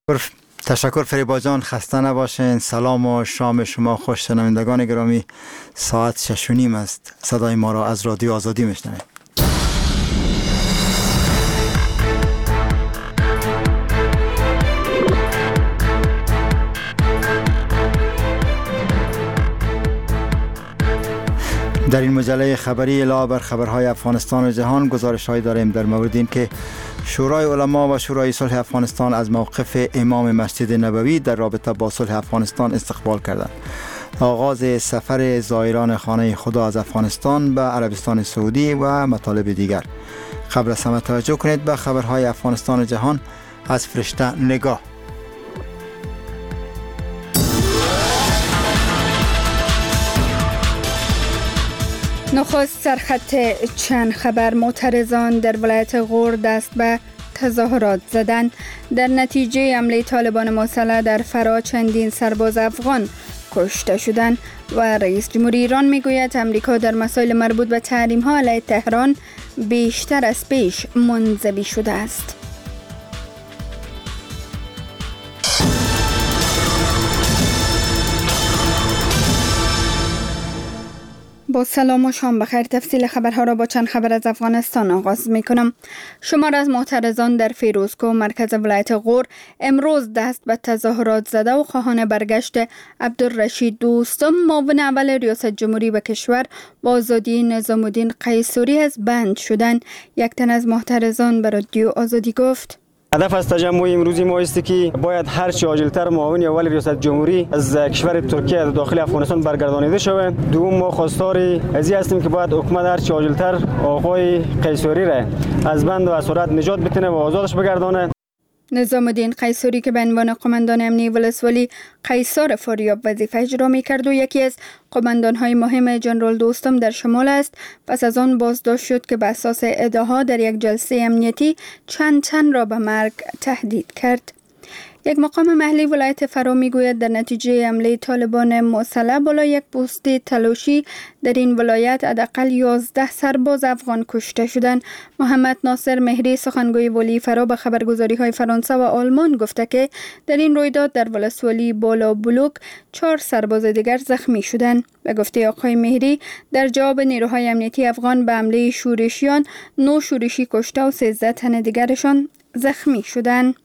تشکر فریبا جان، خسته نباشین. سلام و شام شما خوش. شنوندگان گرامی، ساعت 6:30 است. صدای ما را از رادیو آزادی میشنوید. در این مجله خبری علاوه بر خبرهای افغانستان و جهان، گزارش‌هایی داریم در مورد این که شورای علما و شورای صلح افغانستان از موقف امام مسجد نبوی در رابطه با صلح افغانستان استقبال کردند. آغاز سفر زائران خانه خدا از افغانستان به عربستان سعودی و مطالب دیگر. قبل از همه توجه کنید به خبرهای افغانستان و جهان از فرشته نگاه. نخست سرخط چند خبر. معترضان در ولایت غور دست به تظاهرات زدند. در نتیجه حمله طالبان مسلح در فرا چندین سرباز افغان کشته شدند و رئیس جمهوری ایران میگوید امریکا در مسائل مربوط به تحریم‌ها علیه تهران بیشتر از پیش منزوی شده است. با سلام و شام بخیر. تفصیل خبرها را با چند خبر از افغانستان آغاز می کنم. شمار از معترضان در فیروزکوه مرکز ولایت غور امروز دست به تظاهرات زده و خواهان برگشت عبدالرشید دوستم معاون اول ریاست جمهوری به کشور با آزادی نظام الدین قیصری از بند شدند. یک تن از معترضان به رادیو آزادی گفت: هدف از تجمع امروزی ما است که باید هر چه عاجلتر معاون اول ریاست جمهوری از کشور ترکیه داخل افغانستان برگردانیده شود. دوم ما خواستار از این هستیم که باید حکومت هر چه عاجلتر آقای قیصری را از بند و اسارت نجات بتونه و آزادش بگردانه. نظام الدین قیصری که به عنوان قماندان امنی ولسوالی قیصار فاریاب وظیفه اجرا می‌کرد و یکی از قماندان‌های مهم جنرال دوستم در شمال است، پس از آن بازداشت شد که به اساس ادعاها در یک جلسه امنیتی چند تن را به مرگ تهدید کرد. یک مقام محلی ولایت فرا میگوید در نتیجه حمله طالبان مسلح بالا یک پست تلاشی در این ولایت حداقل 11 سرباز افغان کشته شدند. محمد ناصر مهری سخنگوی ولی فرا به خبرگزاری‌های فرانسه و آلمان گفته که در این رویداد در ولسوالی بالا بلوک 4 سرباز دیگر زخمی شدند. به گفته آقای مهری در جواب نیروهای امنیتی افغان به حمله شورشیان 9 شورشی کشته و 13 تن دیگرشان زخمی شدند.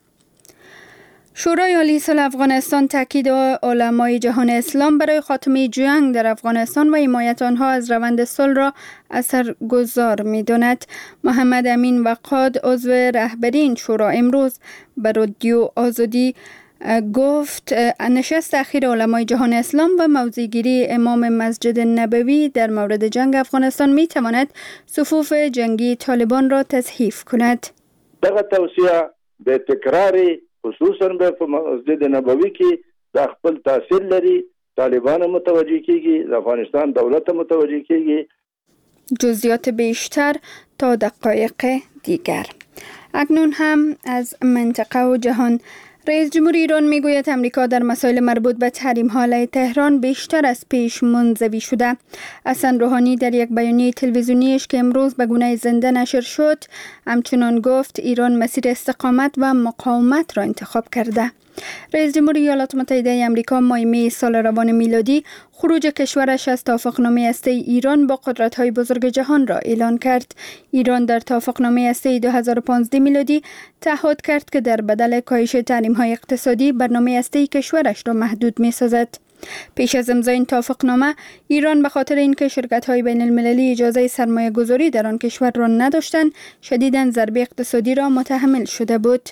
شورای عالی صلح افغانستان تاکید علمای جهان اسلام برای خاتمه جنگ در افغانستان و حمایت آنها از روند صلح را اثرگذار می‌داند. محمد امین وقاد عضو رهبری این شورا امروز به رادیو آزادی گفت نشست اخیر علمای جهان اسلام و موضع‌گیری امام مسجد نبوی در مورد جنگ افغانستان می‌تواند صفوف جنگی طالبان را تضعیف کند. دغه توصیه به تکراری خصوصا به مسجد نبوي کې د خپل تاثیر لري، طالبان متوجه کیږي، د افغانستان دولت متوجه کیږي. جزئیات بیشتر تا دقایق دیگر. اکنون هم از منطقه و جهان. رئیس جمهوری ایران میگوید امریکا در مسائل مربوط به تحریم‌ها علیه تهران بیشتر از پیش منزوی شده. حسن روحانی در یک بیانیه تلویزیونیش که امروز به گونه زنده نشر شد همچنان گفت ایران مسیر استقامت و مقاومت را انتخاب کرده. رئیس جمهوری ایالات متحده آمریکا مای می سال روان میلادی خروج کشورش از توافقنامه هسته ایران با قدرت‌های بزرگ جهان را اعلان کرد. ایران در توافقنامه هسته 2015 میلادی تعهد کرد که در بدل کاهش تحریم‌های اقتصادی برنامه هسته کشورش را محدود می‌سازد. پیش از امضای این توافقنامه ایران به خاطر اینکه شرکت‌های بین‌المللی اجازه سرمایه‌گذاری در آن کشور را نداشتند، شدیداً ضربه اقتصادی را متحمل شده بود.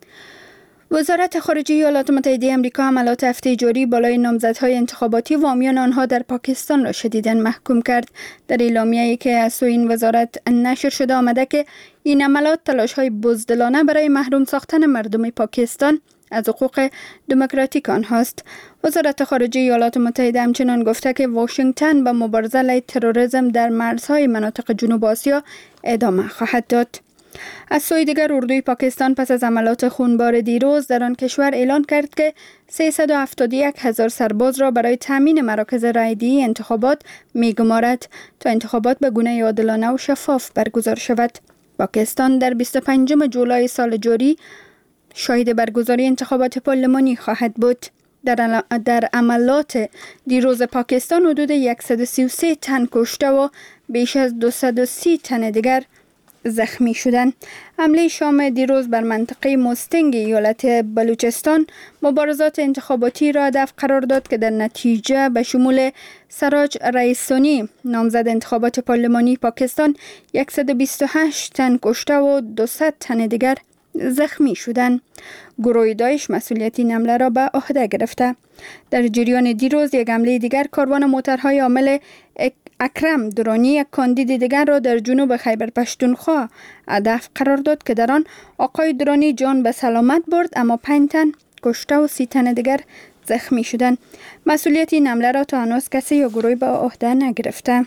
وزارت خارجه ایالات متحده آمریکا حملات هفته جاری بالای نامزدهای انتخاباتی و حامیان آنها در پاکستان را شدیداً محکوم کرد. در اعلامیه‌ای که از سوی این وزارت نشر شده آمده که این حملات تلاش‌های بزدلانه برای محروم ساختن مردم پاکستان از حقوق دموکراتیک آنهاست. وزارت خارجه ایالات متحده همچنان گفته که واشنگتن به مبارزه علیه تروریسم در مرزهای مناطق جنوب آسیا ادامه خواهد داد. از سوی دیگر اردوی پاکستان پس از حملات خونبار دیروز در آن کشور اعلان کرد که 371,000 سرباز را برای تامین مراکز رایدهی انتخابات می‌گمارد تا انتخابات به گونه عادلانه و شفاف برگزار شود. پاکستان در 25 جولای سال جاری شاهد برگزاری انتخابات پارلمانی خواهد بود. در عملات دیروز پاکستان حدود 133 تن کشته و بیش از 230 تن دیگر زخمی شدند. حمله شام دیروز بر منطقه مستنگ ایالت بلوچستان مبارزات انتخاباتی را هدف قرار داد که در نتیجه به شمول سراج رئیسانی نامزد انتخابات پارلمانی پاکستان 128 تن کشته و 200 تن دیگر زخمی شدند. گروه داعش مسئولیت این حمله را به عهده گرفته. در جریان دیروز یک حمله دیگر کاروان موترهای حامل اکرم درانی یک کاندید دیگر را در جنوب خیبر پختونخوا هدف قرار داد که در آن آقای درانی جان به سلامت برد، اما 5 تن کشته و 30 تن دیگر زخمی شدند. مسئولیت این حمله را تا هنوز کسی یا گروهی به عهده نگرفته.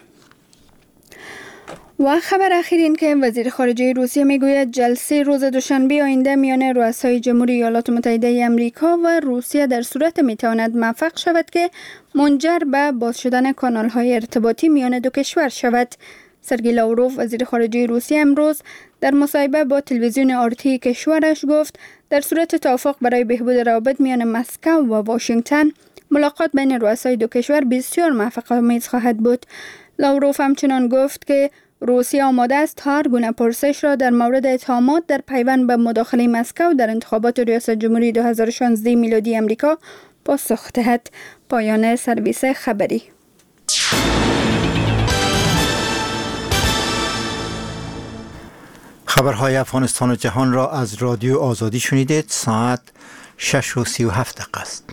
و خبر اخیر این که وزیر خارجه روسیه میگوید جلسه روز دوشنبه آینده میان رؤسای جمهوری ایالات متحده آمریکا و روسیه در صورت میتواند موفق شود که منجر به باز شدن کانال‌های ارتباطی میان دو کشور شود. سرگئی لاوروف وزیر خارجه روسیه امروز در مصاحبه با تلویزیون آرتی کشورش گفت در صورت توافق برای بهبود روابط میان مسکو و واشنگتن ملاقات بین رؤسای دو کشور بسیار موفق‌آمیز خواهد بود. لاوروف همچنان گفت که روسیه آماده است تا هر گونه پرسش را در مورد اتهامات در پیوند به مداخله مسکو در انتخابات ریاست جمهوری 2016 میلادی امریکا پاسخ دهد. پایان سرویس خبری. خبرهای افغانستان و جهان را از رادیو آزادی شنیدید. ساعت 6:37 است.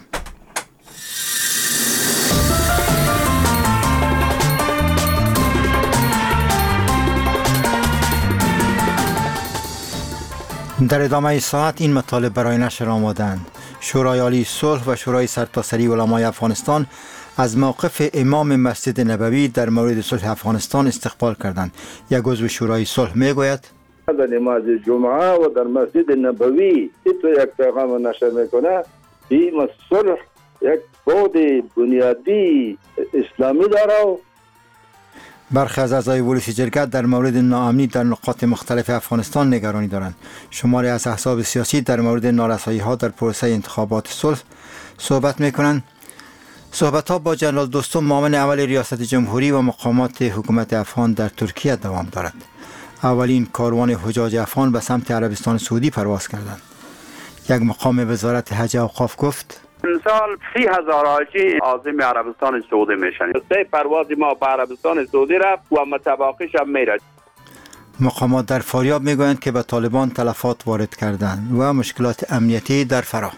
در ادامه ساعت این مطالب برای نشر آمادند. شورای عالی صلح و شورای سرتاسری علمای افغانستان از موقف امام مسجد نبوی در مورد صلح افغانستان استقبال کردند. یک عضو شورای صلح میگوید در نماز جمعه و در مسجد نبوی تو یک پیغام نشر میکنه. این صلح یک بود بنیادی اسلامی داره. برخی از اعضای ولسی جرگه در مورد ناامنی در نقاط مختلف افغانستان نگرانی دارند. شماری از احزاب سیاسی در مورد نارسایی ها در پروسه انتخابات صلح صحبت میکنند. صحبت ها با جنرال دوستم معاون اول ریاست جمهوری و مقامات حکومت افغان در ترکیه دوام دارد. اولین کاروان حجاج افغان به سمت عربستان سعودی پرواز کردند. یک مقام وزارت حج و اوقاف گفت امسال 30,000 حاجی عازم عربستان سعودی میشن. 3 پرواز ما به عربستان سعودی رفت و متباقیش هم میره. مقامات در فاریاب میگویند که به طالبان تلفات وارد کردند و مشکلات امنیتی در فرا.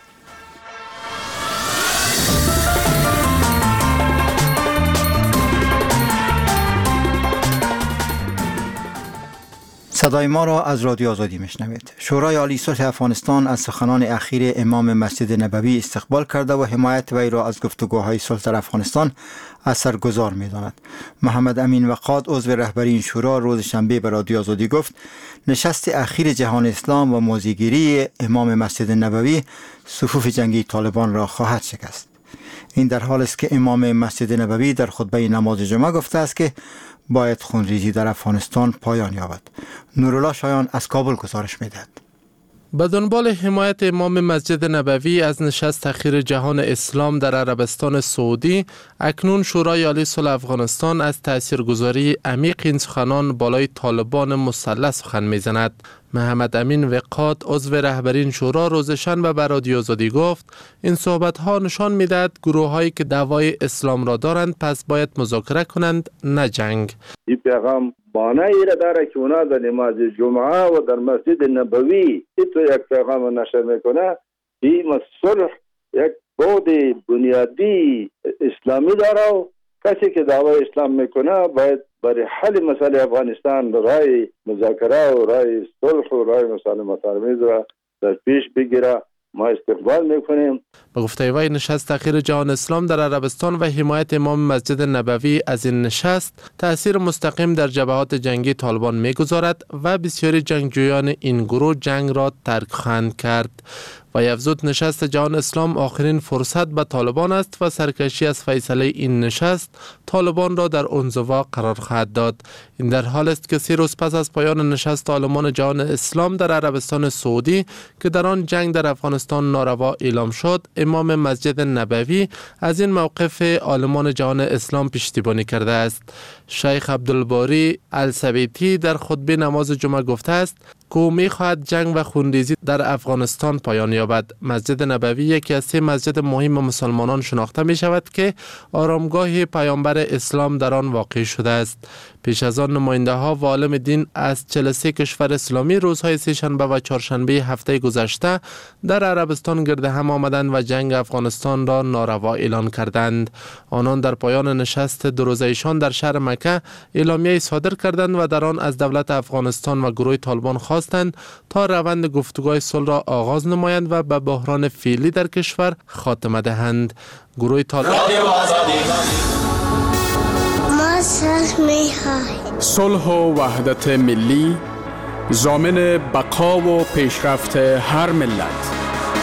صدای ما را از رادیو آزادی میشنوید. شورای عالی صلح افغانستان از سخنان اخیر امام مسجد نبوی استقبال کرده و حمایت وی را از گفتگوهای صلح در افغانستان اثرگذار می‌داند. محمد امین وقاد عضو رهبری این شورا روز شنبه به رادیو آزادی گفت نشست اخیر جهان اسلام و موضع‌گیری امام مسجد نبوی صفوف جنگی طالبان را خواهد شکست. این در حالی است که امام مسجد نبوی در خطبه نماز جمعه گفته است که باید خونریزی در افغانستان پایان یابد. نورالله شایان از کابل گزارش می‌دهد. به دنبال حمایت امام مسجد نبوی از نشست اخیر جهان اسلام در عربستان سعودی، اکنون شورای عالی صلح افغانستان از تاثیرگذاری عمیق این سخنان بالای طالبان مسلح سخن می‌زند. محمد امین وقاد عضو رهبری این شورا روز شنبه به رادیو آزادی گفت این صحبت‌ها نشان می‌دهد گروه‌هایی که دعوای اسلام را دارند پس باید مذاکره کنند نه جنگ. این پیغام بانه ای را داره که اونا در نماز جمعه و در مسجد نبوی تو یک پیغام نشر میکنه. این صلح یک بود بنیادی اسلامی داره. کسی که دعوای اسلام میکنه باید برای حل مسئله افغانستان رای مذاکره و رای صلح و رای مسئله مترمیز را در پیش بگیره. ما استقبال میکنیم. به گفته وی نشست اخیر جهان اسلام در عربستان و حمایت امام مسجد نبوی از این نشست تأثیر مستقیم در جبهات جنگی طالبان میگذارد و بسیاری جنگجویان این گروه جنگ را ترک خواهند کرد. و افزود نشست جهان اسلام آخرین فرصت به طالبان است و سرکشی از فیصله این نشست طالبان را در انزوا قرار خواهد داد. این در حال است که 3 روز پس از پایان نشست عالمان جهان اسلام در عربستان سعودی که در آن جنگ در افغانستان ناروا اعلام شد، امام مسجد نبوی از این موقف عالمان جهان اسلام پشتیبانی کرده است. شیخ عبدالباری السویتی در خطبه نماز جمعه گفته است که او می‌خواهد جنگ و خونریزی در افغانستان پایان یابد. مسجد نبوی یکی از 3 مسجد مهم مسلمانان شناخته می شود که آرامگاه پیامبر اسلام در آن واقع شده است. پیش از آن نماینده ها و عالم دین از 43 کشور اسلامی روزهای سه‌شنبه و چهارشنبه هفته گذشته در عربستان گرد هم آمدند و جنگ افغانستان را ناروا اعلان کردند. آنان در پایان نشست 2 روزه‌ایشان در شهر مکه اعلامیه صادر کردند و در آن از دولت افغانستان و گروه طالبان خواستند تا روند گفتگوهای صلح را آغاز نمایند و به بحران فعلی در کشور خاتمه دهند. گروه طالبان صلح و وحدت ملی ضامن بقا و پیشرفت هر ملت.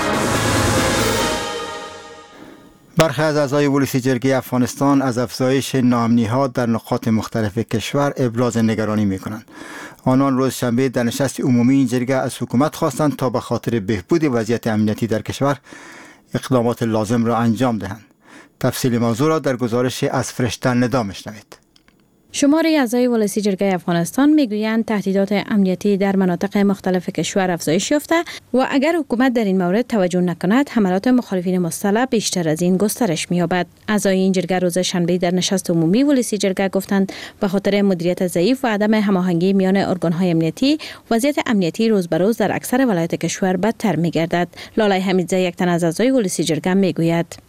برخی از اعضای ولسی جرگه افغانستان از افزایش ناامنی‌ها در نقاط مختلف کشور ابراز نگرانی می‌کنند. آنان روز شنبه در نشست عمومی این جرگه از حکومت خواستند تا به خاطر بهبود وضعیت امنیتی در کشور اقدامات لازم را انجام دهند. تفصیل موضوع را در گزارش از فرشته ندا می‌شنوید. شماری اعضای ولسی جرگه افغانستان میگویند تهدیدات امنیتی در مناطق مختلف کشور افزایش یافته و اگر حکومت در این مورد توجه نکند حملات مخالفین مسلح بیشتر از این گسترش می‌یابد. اعضای این جرگه روز شنبه در نشست عمومی ولسی جرگه گفتند به خاطر مدیریت ضعیف و عدم هماهنگی میان ارگان‌های امنیتی وضعیت امنیتی روز به روز در اکثر ولایات کشور بدتر می‌گردد. لالای حمیدزی یک تن از اعضای ولسی جرگه میگوید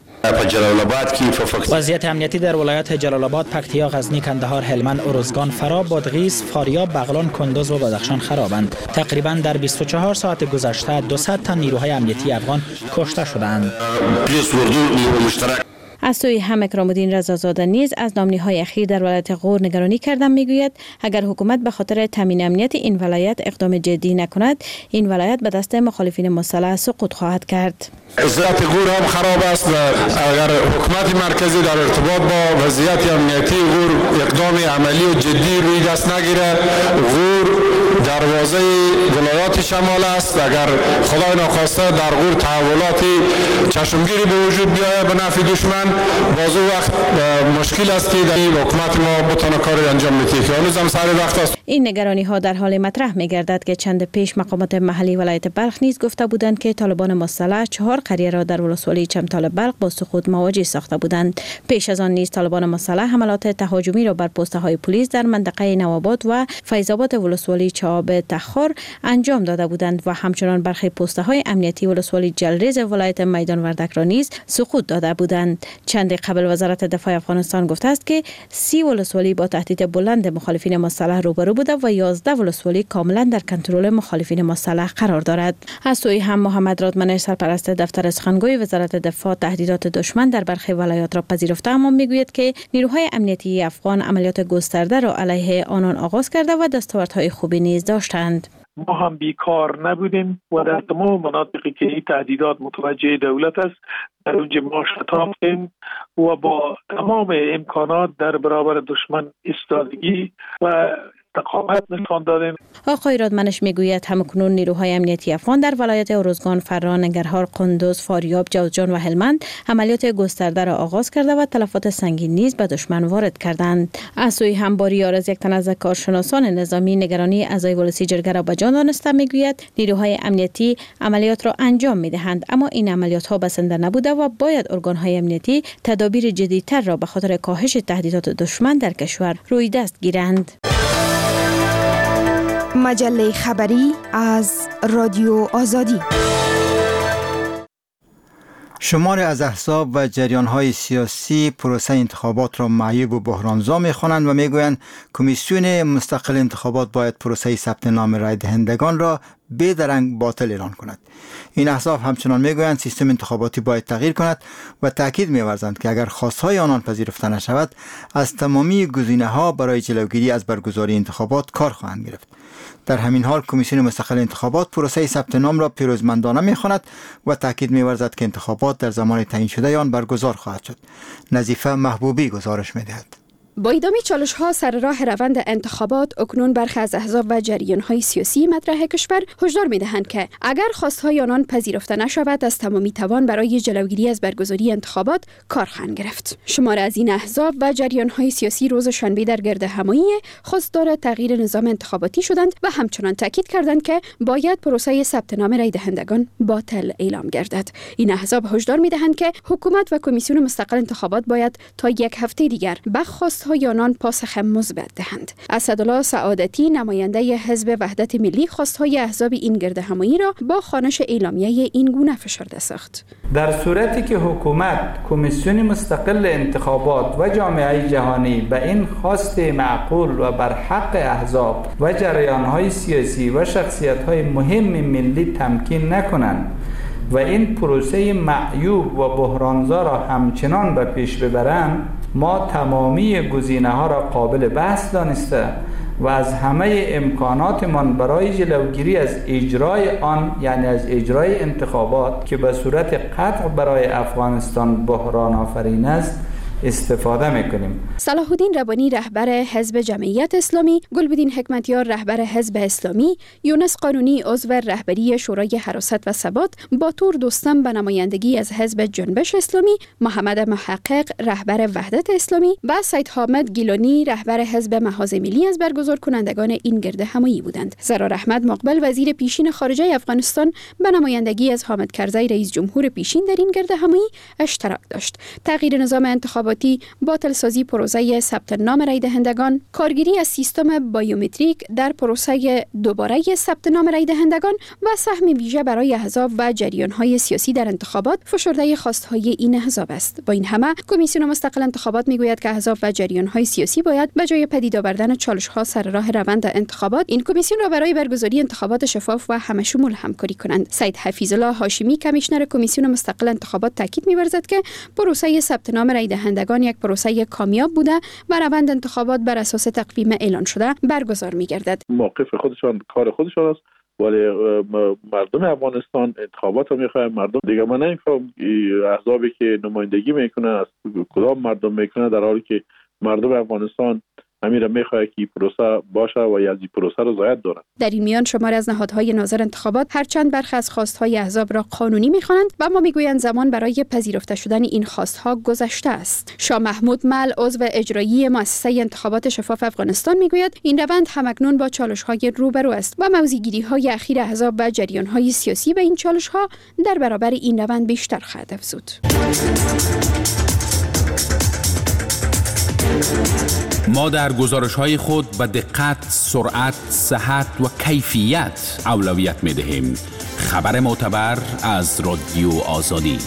وضعیت امنیتی در ولایات جلال آباد، پکتیا، غزنی، کندهار، هلمند، ارزگان، فرا، بادغیس، فاریاب، بغلان، کندوز و بدخشان خرابند. تقریبا در 24 ساعت گذشته 200 تن نیروهای امنیتی افغان کشته شدند. از سوی هم اکرام الدین رضازاده نیز از نامنی‌های اخیر در ولایت غور نگرانی کردن میگوید اگر حکومت به خاطر تامین امنیت این ولایت اقدام جدی نکند این ولایت به دست مخالفین مسلح سقوط خواهد کرد. وضعیت غور هم خراب است و اگر حکومت مرکزی در ارتباط با وضعیت امنیتی غور اقدام عملی و جدی روی دست نگیره، غور دروازه ولایات شمال است. اگر خدای ناخواسته در غور تحولاتی چشمگیری به وجود بیاید به نفع دشمن، باز وقت مشکل است که در حکومت ما بتونه کاری انجام بده که هنوز هم سر وقت است. این نگرانی ها در حال مطرح می‌گردد که چند پیش مقامات محلی ولایت بلخ نیز گفته بودند که طالبان مسلح 4 قریه را در ولسوالی چمتال بلخ با سقوط مواجه ساخته بودند. پیش از آن نیز طالبان مسلح حملات تهاجمی را بر پست‌های پلیس در منطقه نوآباد و فیض‌آباد ولسوالی چاب تخار انجام داده بودند و همچنان برخی پست‌های امنیتی ولسوالی جلریز ولایت میدان وردک را نیز سقوط داده بودند. چند قبل وزارت دفاع افغانستان گفته است که 30 ولسوالی با تهدید بلند مخالفین مسلح روبرو بوده و 11 ولسوالی کاملا در کنترل مخالفین مسلح قرار دارد. از سوی هم محمد رادمنش سرپرست دفتر سخنگوی وزارت دفاع تهدیدات دشمن در برخی ولایات را پذیرفته، اما میگوید که نیروهای امنیتی افغان عملیات گسترده را علیه آنان آغاز کرده و دستاوردهای خوبی نیز داشتند. ما هم بیکار نبودیم و در تمام مناطقی که این تهدیدات متوجه دولت است در اونجا ما شتافتیم و با تمام امکانات در برابر دشمن ایستادگی و استقامت نشان دادیم. آقای رادمنش میگوید همکنون نیروهای امنیتی افغان در ولایت ارزگان، فرا، ننگرهار، قندوز، فاریاب، جوزجان و هلمند عملیات گسترده را آغاز کرده و تلفات سنگین نیز به دشمن وارد کردند. از سوی هم باریار از یک تن از کارشناسان نظامی نگرانی اعضای ولسی جرگه را به جان دانسته میگوید نیروهای امنیتی عملیات را انجام میدهند اما این عملیات ها بسنده نبوده و باید ارگانهای امنیتی تدابیر جدی‌تر را به خاطر کاهش تهدیدات دشمن در کشور روی دست گیرند. مجله خبری از رادیو آزادی. شماری از احزاب و جریان‌های سیاسی پروسه انتخابات را معیوب و بحرانزا می‌خوانند و می‌گویند کمیسیون مستقل انتخابات باید پروسه ثبت نام رای دهندگان را بیدرنگ باطل اعلان کند. این احزاب همچنان میگویند سیستم انتخاباتی باید تغییر کند و تاکید می‌ورزند که اگر خواستهای آنان پذیرفته نشود از تمامی گزینه‌ها برای جلوگیری از برگزاری انتخابات کار خواهند گرفت. در همین حال کمیسیون مستقل انتخابات پروسه ثبت نام را پیروزمندانه می‌خواند و تاکید می‌ورزد که انتخابات در زمان تعیین شده آن برگزار خواهد شد. نظیفه محبوبی گزارش می‌دهد. با ادامه چالش‌ها سر راه روند انتخابات، اکنون برخی از احزاب و جریان‌های سیاسی مطرح کشور هشدار می‌دهند که اگر خواستهای آنان پذیرفته نشود از تمامی توان برای جلوگیری از برگزاری انتخابات کار خواهند گرفت. شمار از این احزاب و جریان‌های سیاسی روز شنبه در گردهمایی خواستار تغییر نظام انتخاباتی شدند و همچنان تاکید کردند که باید پروسه ثبت نام رای دهندگان باطل اعلام گردد. این احزاب هشدار می‌دهند که حکومت و کمیسیون مستقل انتخابات باید تا یک هفته دیگر به خواستهای آنان پاسخ مثبت دهند. اسدالله سعادتی نماینده حزب وحدت ملی خواستهای احزاب این گردهمایی را با خوانش اعلامیه این گونه فشرده ساخت. در صورتی که حکومت، کمیسیون مستقل انتخابات و جامعه جهانی به این خواست معقول و بر حق احزاب و جریان‌های سیاسی و شخصیت‌های مهم ملی تمکین نکنند و این پروسه معیوب و بحرانزا را همچنان به پیش ببرند، ما تمامی گزینه‌ها را قابل بحث دانسته و از همه امکاناتمان برای جلوگیری از اجرای آن، یعنی از اجرای انتخابات که به صورت قطع برای افغانستان بحران آفرین است، استفاده میکنیم. صلاح الدین ربانی رهبر حزب جمعیت اسلامی، گلبدین حکمتیار رهبر حزب اسلامی، یونس قانونی عضو رهبری شورای حراست و ثبات، باتور دوستم به نمایندگی از حزب جنبش اسلامی، محمد محقق رهبر وحدت اسلامی و سید حامد گیلانی رهبر حزب محاذ ملی از برگزار کنندگان این گردهمایی بودند. زرار احمد مقبل وزیر پیشین خارجه افغانستان به نمایندگی از حامد کرزی رئیس جمهور پیشین در این گردهمایی اشتراک داشت. تغییر نظام انتخاباتی، باطل سازی پروسه ثبت نام رای دهندگان، کارگیری از سیستم بایومتریک در پروسه دوباره ثبت نام رای دهندگان و سهم ویژه برای احزاب و جریان‌های سیاسی در انتخابات فشرده خواست‌های این احزاب است. با این همه کمیسیون مستقل انتخابات میگوید که احزاب و جریان‌های سیاسی باید به جای پدید آوردن چالش‌ها سر راه روند انتخابات، این کمیسیون را برای برگزاری انتخابات شفاف و همه‌شمول همکاری کنند. سید حفیظ الله هاشمی کمیشنر کمیسیون مستقل انتخابات تاکید می‌ورزد که پروسه ثبت نام رای دهندگان یک پروسه کامیاب بوده و روند انتخابات بر اساس تقویم اعلان شده برگزار می‌گردد. موقف خودشان کار خودشان است، ولی مردم افغانستان انتخابات رو می‌خواهند. مردم دیگه من نمی‌فهمم احزابی که نمایندگی میکنه از کدام مردم میکنه، در حالی که مردم افغانستان همین را می‌خواد که این پروسه باشه و از این پروسه را رعایت دارند. در این میان شمار از نهادهای ناظر انتخابات هرچند برخی از خواستهای احزاب را قانونی می‌خوانند و اما میگویند زمان برای پذیرفته شدن این خواستها گذشته است. شاه محمود مل عضو اجرایی مؤسسه انتخابات شفاف افغانستان میگوید این روند همکنون با چالش‌های روبرو است و موضع‌گیری‌های اخیر احزاب و جریان‌های سیاسی به این چالش‌ها در برابر این روند بیشتر خواهد افزود. ما در گزارش‌های خود به دقت، سرعت، صحت و کیفیت اولویت می‌دهیم. خبر معتبر از رادیو آزادی.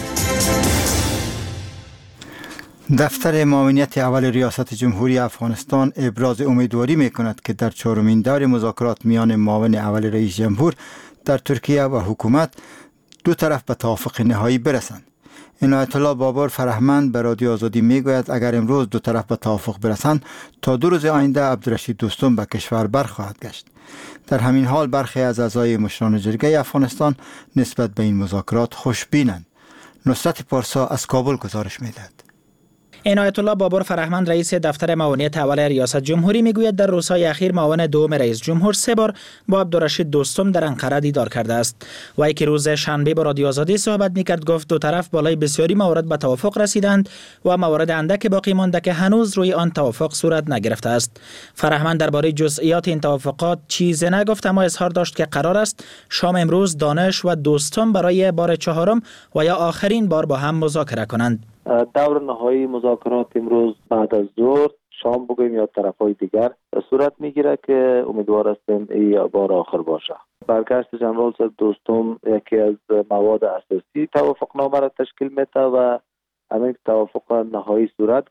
دفتر معاونیت اول ریاست جمهوری افغانستان ابراز امیدواری می‌کند که در چهارمین دور مذاکرات میان معاون اول رئیس جمهور در ترکیه و حکومت دو طرف به توافق نهایی برسند. عنایت الله بابر فرهمند به رادیو آزادی میگوید اگر امروز دو طرف به توافق برسند تا 2 روز آینده عبدالرشید دوستم به کشور برخواهد گشت. در همین حال برخی از اعضای مشران جرگه افغانستان نسبت به این مذاکرات خوشبینند. نصرت پارسا از کابل گزارش میدهد. عنایت الله بابر فرهمند رئیس دفتر معاونیت اول ریاست جمهوری میگوید در روزهای اخیر معاون دوم رئیس جمهور 3 بار با عبدالرشید دوستم در انقره دیدار کرده است. وی که روز شنبه با رادیو آزادی صحبت میکرد گفت دو طرف بالای بسیاری موارد به توافق رسیدند و موارد اندک باقی مانده که هنوز روی آن توافق صورت نگرفته است. فرهمند درباره جزئیات این توافقات چیزی نگفت، اما اظهار داشت که قرار است شام امروز دانش و دوستم برای بار 4 و یا آخرین بار با هم مذاکره کنند. دور نهایی مذاکرات امروز بعد از ظهر شام بگوییم یا طرفای دیگر صورت میگیره که امیدوار هستیم این بار آخر باشه. برگشت جنرال صاحب دوستم یکی از مواد اساسی توافقنامه را تشکیل میده و همین توافق نهایی صورت گرفت.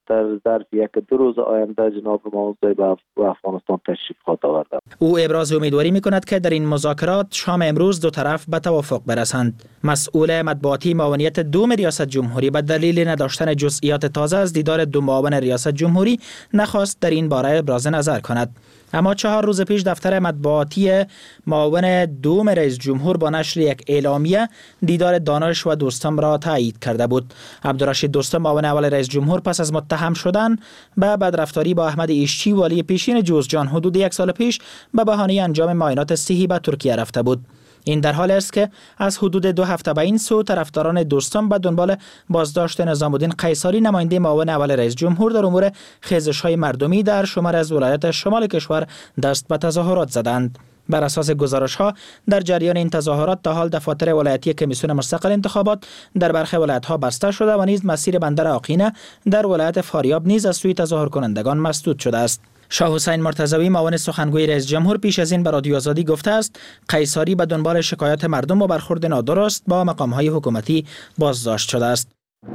در ظرف 1-2 روز آینده جناب رومانزی به افغانستان تشریف خواهد آورد. او ابراز امیدواری می‌کند که در این مذاکرات شام امروز دو طرف به توافق برسند. مسئول مطبوعاتی معاونیت دوم ریاست جمهوری به دلیل نداشتن جزئیات تازه از دیدار دو معاون ریاست جمهوری نخواست در این باره ابراز نظر کند. اما 4 روز پیش دفتر مطبوعاتی معاون دوم رئیس جمهور با نشر یک اعلامیه دیدار دانش و دوستم را تایید کرده بود. عبدالرشید دوستم معاون اول رئیس جمهور پس از متهم شدن به بدرفتاری با احمد ایشچی والی پیشین جوزجان حدود 1 سال پیش به بهانه انجام معاینات صحی به ترکیه رفته بود. این در حال است که از حدود 2 هفته به این سو طرفداران دوستم به دنبال بازداشت نظام الدین قیصری نماینده معاون اول رئیس جمهور در امور خیزش‌های مردمی در شمار از ولایات شمال کشور دست به تظاهرات زدند. بر اساس گزارش‌ها در جریان این تظاهرات تا حال دفاتر ولایتی کمیسیون مستقل انتخابات در برخی ولایت‌ها بسته شده و نیز مسیر بندر آقینه در ولایت فاریاب نیز از سوی تظاهرکنندگان مسدود شده است. شاه حسین مرتضوی معاون سخنگوی رئیس جمهور پیش از این به رادیو آزادی گفته است قیصری به دنبال شکایت مردم و برخورد نادرست با مقام‌های حکومتی بازداشت شده است.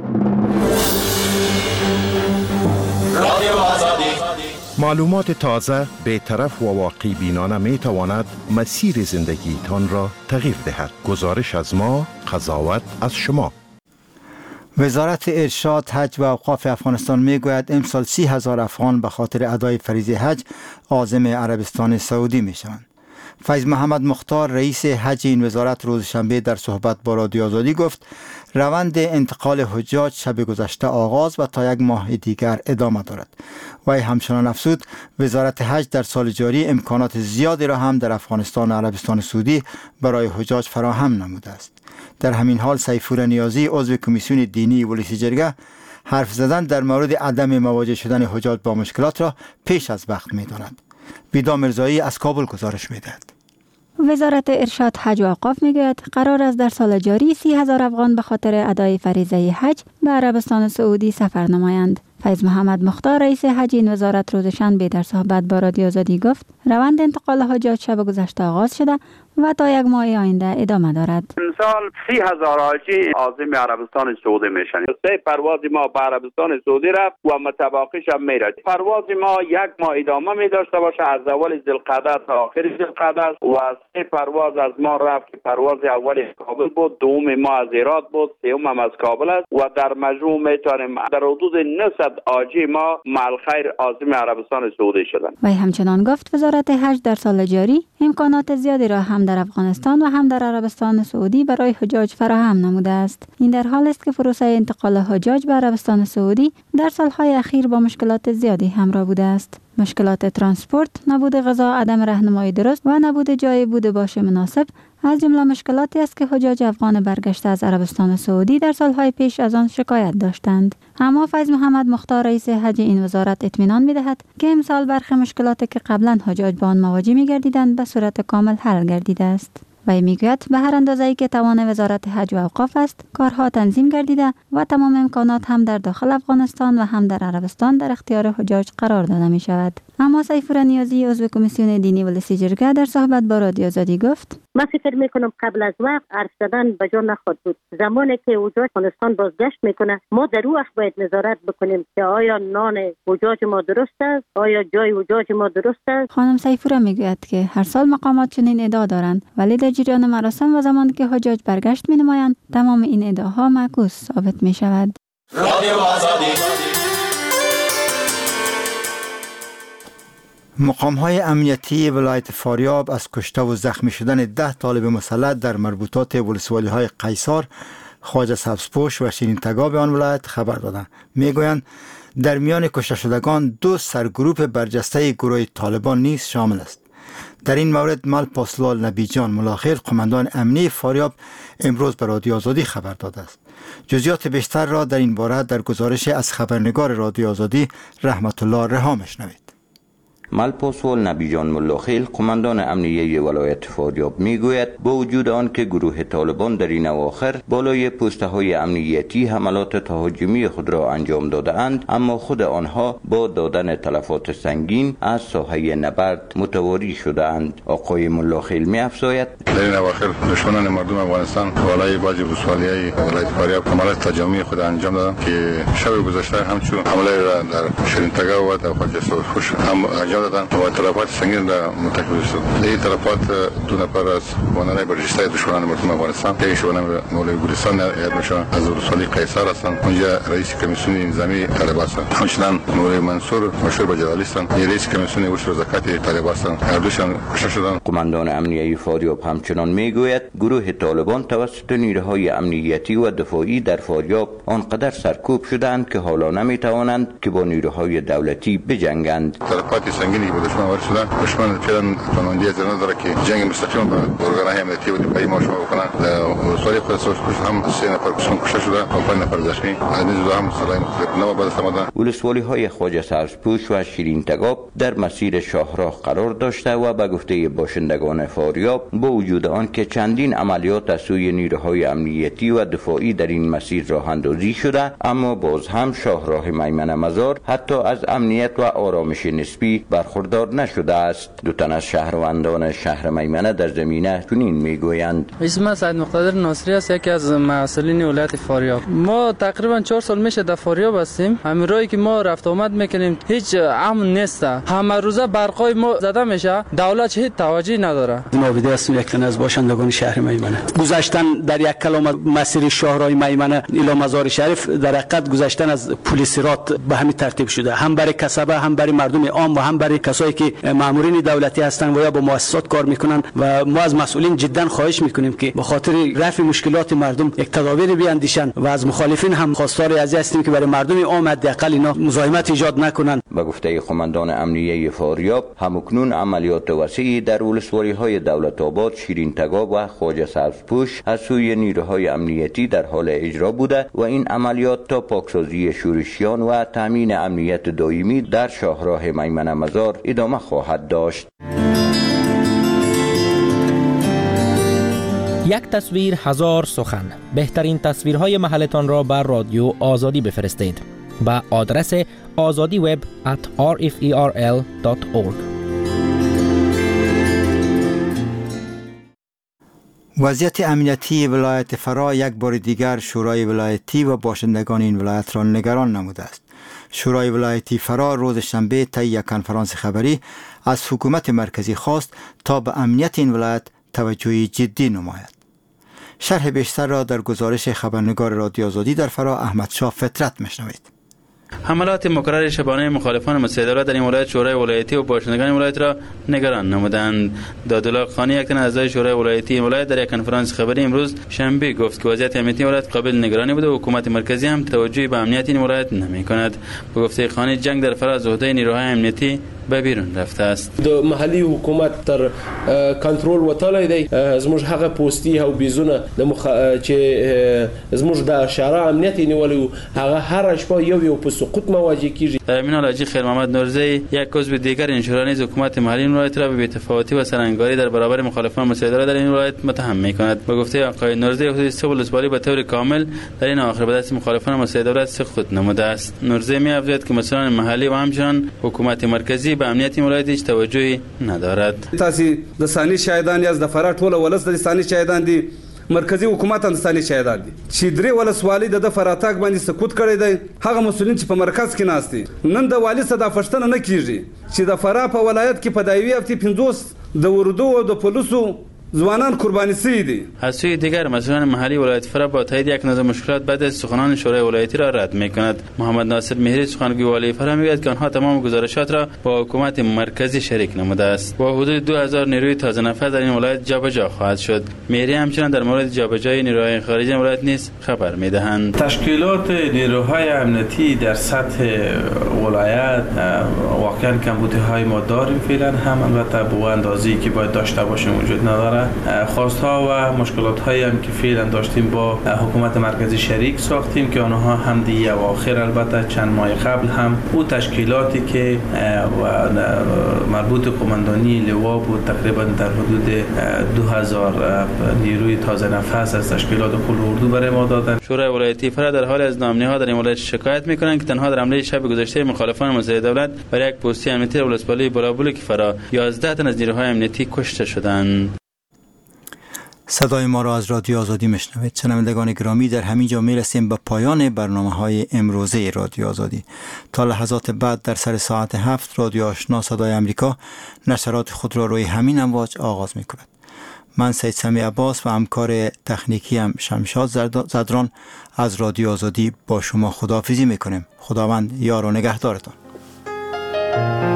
معلومات تازه، بی‌طرف و واقع بینانه می تواند مسیر زندگی تان را تغییر دهد. گزارش از ما، قضاوت از شما. وزارت ارشاد، حج و اوقاف افغانستان می گوید امسال 30,000 افغان به خاطر ادای فریضه حج عازم عربستان سعودی می شوند. فیض محمد مختار رئیس حج این وزارت روز شنبه در صحبت با رادیو آزادی گفت روند انتقال حجاج شب گذشته آغاز و تا 1 ماه دیگر ادامه دارد. وی همچنان افزود وزارت حج در سال جاری امکانات زیادی را هم در افغانستان و عربستان سعودی برای حجاج فراهم نموده است. در همین حال سیفور نیازی عضو کمیسیون دینی ولایت جرگه حرف زدن در مورد عدم مواجه شدن حجاج با مشکلات را پیش از وقت می داند. بیدا مرزایی از کابل گزارش می دهد. وزارت ارشاد، حج و اوقاف میگوید قرار است در سال جاری 30,000 افغان به خاطر ادای فریضه حج به عربستان سعودی سفر نمایند. فیض محمد مختار رئیس حج این وزارت روز شنبه در صحبت با رادیو آزادی گفت روند انتقال حجاج شب گذشته آغاز شده و تا 1 ماه آینده ادامه دارد. امسال 30,000 حاجی عازم عربستان سعودی میشن. 3 پرواز ما به عربستان سعودی رفت و متباقیش هم میره. پرواز ما 1 ماه ادامه می داشته باشه از اول ذوالقعده تا آخر ذوالقعده و 3 پرواز از ما رفت که پرواز اول کابل بود، دوم ما از هرات بود، سوم هم از کابل است و در مجموع میتونیم در حدود 900 حاجی ما مع الخیر عازم عربستان سعودی شدن. و همچنان گفت وزارت حج در سال جاری امکانات زیادی را هم در افغانستان و هم در عربستان سعودی برای حجاج فراهم نموده است. این در حال است که پروسه انتقال حجاج به عربستان سعودی در سالهای اخیر با مشکلات زیادی همراه بوده است. مشکلات ترانسپورت، نبود غذا، عدم راهنمایی درست و نبود جای بود باش مناسب از جمله مشکلاتی است که حجاج افغان برگشته از عربستان سعودی در سالهای پیش از آن شکایت داشتند. اما فیض محمد مختار رئیس حج این وزارت اطمینان می‌دهد که امسال برخی مشکلاتی که قبلا حجاج با آن مواجه می‌گردیدند به صورت کامل حل گردیده است. وی میگوید به هر اندازه‌ای که توان وزارت حج و اوقاف است کارها تنظیم گردیده و تمام امکانات هم در داخل افغانستان و هم در عربستان در اختیار حجاج قرار داده می شود. اما سیفور نیازی عضو کمیسیون دینی ولایت جرگه در صحبت با رادیو آزادی گفت من فکر میکنم قبل از وقت حرف زدن به جا نخواهد بود. زمانی که حجاج افغانستان بازگشت میکنه ما در او وقت باید نظارت بکنیم که آیا نان حجاج ما درست است، آیا جای حجاج ما درست است. خانم سیفور میگوید که هر سال مقامات چنین ادعا دارند ولی در جریان مراسم و زمانی که حجاج برگشت می نمایند تمام این ادعاها معکوس ثابت می شود. مقام‌های امنیتی ولایت فاریاب از کشته و زخمی شدن 10 طالب مسلح در مربوطات ولسوالی‌های قیصار، خواجه سبزپوش و شیرین تگاب آن ولایت خبر دادند. میگویند در میان کشته شدگان 2 سرگروه برجسته گروه طالبان نیز شامل است. در این مورد مل پاسلال نبیجان ملاخیر قماندان امنی فاریاب امروز به رادیو آزادی خبر داده است. جزئیات بیشتر را در این باره در گزارش از خبرنگار رادیو آزادی رحمت الله رها میشنوید. ملپاسوال نبیجان ملاخیل قماندان امنیه ولایت فاریاب میگوید با وجود آن که گروه طالبان در این اواخر بالای پسته های امنیتی حملات تهاجمی خود را انجام داده اند، اما خود آنها با دادن تلفات سنگین از ساحه نبرد متواری شده اند. آقای ملاخیل می افزاید در این اواخر دشمنان مردم افغانستان بالای بعضی ولسوالی‌های ولایت فاریاب حملات تهاجمی خود انجام دادند که شب گذشته همچون حمله را در شیرینتگاه و در خواجه سرخوش هم انجام دادند و تلفات سنگین را مرتکب شد. این تلفات دو نفر از وانای برجسته دشمنان مردم افغانستان که ایشون مولوی گلستان یاد میشن از ولسوالی قیصر هستند، اونجا رئیس کمیسیون انضامی طالب هستند. همچنین مولوی منصور مشهور بجلالی هستند، رئیس کمیسیون عشر و زکات طالب هستند. هر دوشان کشته شدند. قماندان امنیه فاریاب همچنان میگوید گروه طالبان توسط نیروهای امنیتی و دفاعی در فاریاب آنقدر سرکوب شدند که حالا نمیتوانند که با نیروهای دولتی بجنگند. تلفات سنگینی به دشمن وارد شدند. دشمن فعلا توانایی از نداره که جنگ مستقیم با ارگانهای امنیتی و دفاعی ما شما بکنند. ولسوالی قیصر هم 3 نفر کشته شده و 5 نفر زخمی. از این هم سلاح مختلف نو بعد آمدند. ولسوالی های خواجه سبزپوش و شیرین تگاب در مسیر شاهراه قرار داشته و به گفته باشندگان فاریاب با وجود آن که چندین عملیات از سوی نیروهای امنیتی و دفاعی در این مسیر راه اندازی شده، اما باز هم شاهراه میمنه مزار حتی از امنیت و آرامش نسبی برخوردار نشده است. دو تن از شهروندان شهر میمنه در زمینه چنین میگویند. اسم سید مقتدر ناصری است، یکی از مسئولین ولایت فاریاب. ما تقریبا 4 سال میشه در فاریاب هستیم. همین راهی که ما رفت آمد میکنیم هیچ امن نیست. همه روزه برقای ما زده میشه، دولت هیچ توجهی نداره. ناویده است یک تن از باشندگان شهر میمنه. گذشتن در یک کلام مسیر شاهراه میمنه الی مزار شریف در حقیقت گذشتن از پلیسرات به همین ترتیب شده، هم برای کسبه، هم برای مردم عام و هم برای کسایی که مامورین دولتی هستند و یا با مؤسسات کار میکنن. و ما از مسئولین جدا خواهش میکنیم که به خاطر رفع مشکلات مردم یک تدابیر بیاندیشن و از مخالفین هم خواستار از هستیم که برای مردم عام حداقل اینا مزاحمت ایجاد نکنن. به گفته قماندان امنیه فاریاب همکنون عملیات وسیعی در ولسوالی‌های دولت آباد، شیرین تگاب و خواجه سبزپوش از سوی نیروهای امنیتی در حال اجرا بوده و این عملیات تا پاکسازی شورشیان و تامین امنیت دائمی در شاهراه میمنه مزار ادامه خواهد داشت. یک تصویر هزار سخن. بهترین تصویرهای محلتان را بر رادیو آزادی بفرستید با آدرس azadiweb@rferl.org. وضعیت امنیتی ولایت فرا یک بار دیگر شورای ولایتی و باشندگان این ولایت را نگران نموده است. شورای ولایتی فرا روز شنبه طی یک کنفرانس خبری از حکومت مرکزی خواست تا به امنیت این ولایت توجهی جدی نماید. شرح بیشتر را در گزارش خبرنگار رادیو آزادی در فرا احمد شاه فطرت میشنوید. حملات مکرر شبانه مخالفان مسیح در این ولایت شورای ولایتی و باشندگان ولایت را نگران نمودند. دادالله خانی یک تن اعضای شورای ولایتی این ولایت در یک کنفرانس خبری امروز شنبه گفت که وضعیت امنیتی ولایت قابل نگرانی بوده و حکومت مرکزی هم توجهی به امنیت این ولایت نمی‌کند. به گفته خانی جنگ در فرا از عهده نیروهای امنیتی به بیرون رفته است. د محلي حکومت تر کنټرول وتلی دی. زموږ هغه پوسټي او بیزونه چې زموږ د شارع امنیت نیولې هغه هر شپه یو په سقوط مواجه کیږي. در همین حال حاجی خیر محمد نورزی یک عضو دیگر این شورای نیز حکومت محلی این ولایت را به بی‌تفاوتی و سرانگاری در برابر مخالفان مسیح در این ولایت متهم می‌کند. به گفته آقای نورزی حدود 3 ولسوالی به طور کامل در این اواخر به دست مخالفان مسیح دولت سقوط نموده است. نورزی می‌افزاید که مسئولان محلی و همچنان حکومت مرکزی به امنیت این ولایت هیچ توجهی ندارد. تاسو د ثاني شاهدان یا د فرا ټوله ولس د ثاني شاهدان دي، مرکزی حکومت هم د ثاني شاهدان دي چې درې ولسوالۍ د فراتاک باندې سقوط کړی دی. هغه مسؤلین چې په مرکز کې ناست دي نن د والی صدا پښتنه نه کیږي چې د فرا په ولایت کې په دایوي هفته 50 د وردو او د پولیسو زوانان قربانی سیدی. از سوی دیگر مسئولان محلی ولایت فرا با تایید یک نظر مشکلات بعد از سخنان شورای ولایتی را رد می‌کند. محمد ناصر مهری سخنگوی والی فرا میگوید که آنها تمام گزارشات را با حکومت مرکزی شریک نموده است. با حدود 2000 نیروی تازه نفر در این ولایت جابجا خواهد شد. مهری همچنین در مورد جابجایی نیروهای خارجی ولایت نیز خبر می‌دهند. تشکیلات نیروهای امنیتی در سطح ولایت واقعا کمبودهای ما داریم فعلا، هم البته به اندازه‌ای که باید داشته باشیم وجود نداره. و خواستها و مشکلات هایی هم که فعلا داشتیم با حکومت مرکزی شریک ساختیم که آنها هم دیگه اواخر البته چند ماه قبل هم او تشکیلاتی که مربوط قماندانی لوا بود تقریبا در حدود 2000 نیروی تازه نفس از تشکیلات کل اردو برای ما دادن. شورای ولایتی فرا در حال از نامنی‌ها در این ولایت شکایت می‌کنند که تنها در حمله شب گذشته مخالفان مسئله دولت برای یک پستی امنیتی ولسوالی بلابلوک فرا 11 تن از نیروهای امنیتی کشته شدند. صدای ما را از رادیو آزادی میشنوید. شنوندگان گرامی، در همین جا میرسیم به پایان برنامه‌های امروزه رادیو آزادی. تا لحظات بعد در سر ساعت 7 رادیو آشنا صدای امریکا نشرات خود را روی همین امواج آغاز می‌کند. من سید سمی عباس و همکار تکنیکی هم شمشاد زدران از رادیو آزادی با شما خداحافظی میکنیم. خداوند یار و نگهدارتان.